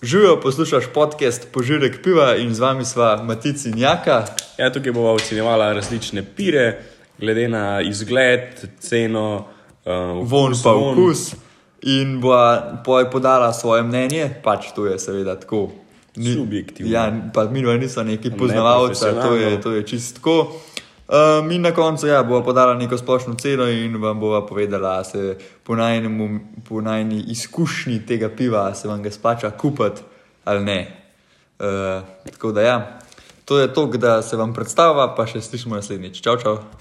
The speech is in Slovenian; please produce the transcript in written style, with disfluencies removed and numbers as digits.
Živijo, poslušaš podcast Požirek piva in z vami sva Matic in Jaka. Ja, tukaj bova ocenjevala različne pire, glede na izgled, ceno, von pa okus. In bova podala svoje mnenje, pač to je seveda tako. Subjektivno. Ja, pa mi niso neki poznavalci, to je čisto tako. Mi na koncu bova podala neko splošno ceno in vam bova povedala, se po najni izkušnji tega piva se vam ga splača kupiti ali ne. Tako da to je to, da se vam predstavlja, pa še slišimo naslednjič. Čau, čau.